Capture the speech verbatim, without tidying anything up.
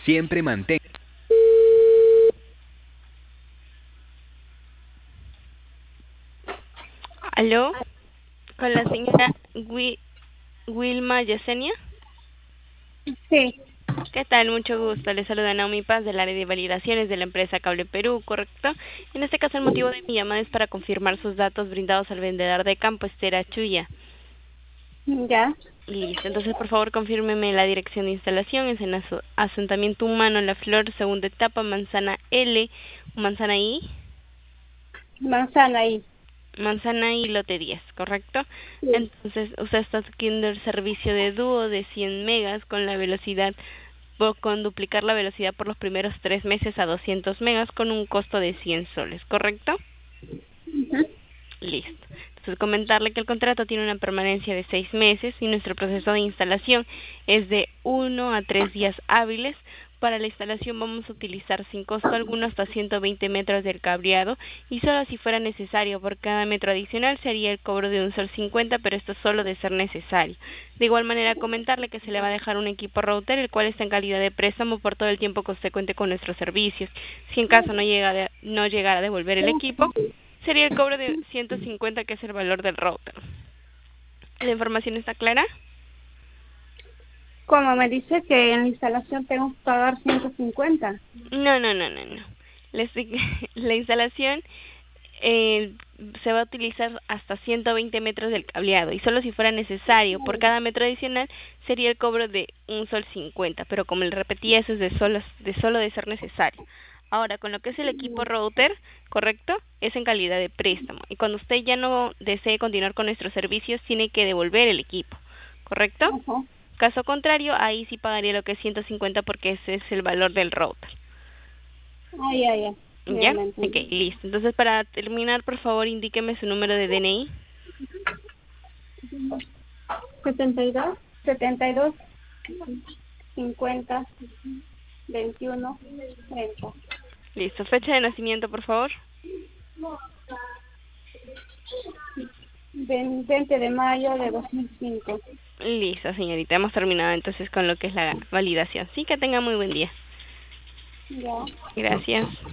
Siempre mantén. ¿Aló? ¿Con la señora Wi- Wilma Yesenia? Sí, ¿Qué tal? Mucho gusto. Le saluda Naomi Paz del área de validaciones de la empresa Cable Perú, ¿correcto? En este caso el motivo de mi llamada es para confirmar sus datos brindados al vendedor de campo Estera Chuya. ya. Listo, entonces por favor confírmeme la dirección de instalación. Es en aso- asentamiento humano La Flor, segunda etapa, manzana L, manzana I, Manzana ahí. manzana I, lote diez, ¿correcto? Sí. Entonces usted está adquiriendo el servicio de dúo de cien megas con la velocidad, po- con duplicar la velocidad por los primeros tres meses a doscientos megas con un costo de cien soles, ¿correcto? Ujú. Listo. Entonces, comentarle que el contrato tiene una permanencia de seis meses y nuestro proceso de instalación es de uno a tres días hábiles. Para la instalación vamos a utilizar sin costo alguno hasta ciento veinte metros del cableado y solo si fuera necesario por cada metro adicional se haría el cobro de un sol cincuenta, pero esto solo de ser necesario. De igual manera comentarle que se le va a dejar un equipo router el cual está en calidad de préstamo por todo el tiempo que usted cuente con nuestros servicios. Si en caso no llega de- no llegara a devolver el equipo, sería el cobro de ciento cincuenta, que es el valor del router. ¿La información está clara? Como me dice que en la instalación tengo que pagar ciento cincuenta. No, no, no, no, no. Les la instalación eh, se va a utilizar hasta ciento veinte metros del cableado y solo si fuera necesario por cada metro adicional sería el cobro de un sol cincuenta, pero como le repetí, eso es de solo de solo de ser necesario. Ahora, con lo que es el equipo router, ¿correcto? Es en calidad de préstamo y cuando usted ya no desee continuar con nuestros servicios tiene que devolver el equipo, ¿correcto? Ajá. Caso contrario, ahí sí pagaría lo que es ciento cincuenta porque ese es el valor del router. Ah, ya, ya. Ya ¿Ya? lo Ok, entendí. listo. Entonces, para terminar, por favor, indíqueme su número de D N I. setenta y dos, setenta y dos, cincuenta, veintiuno, treinta. Listo. Fecha de nacimiento, por favor. Ven- veinte de mayo de dos mil cinco. Listo, señorita. Hemos terminado entonces con lo que es la validación. Sí, que tenga muy buen día. Ya. Gracias.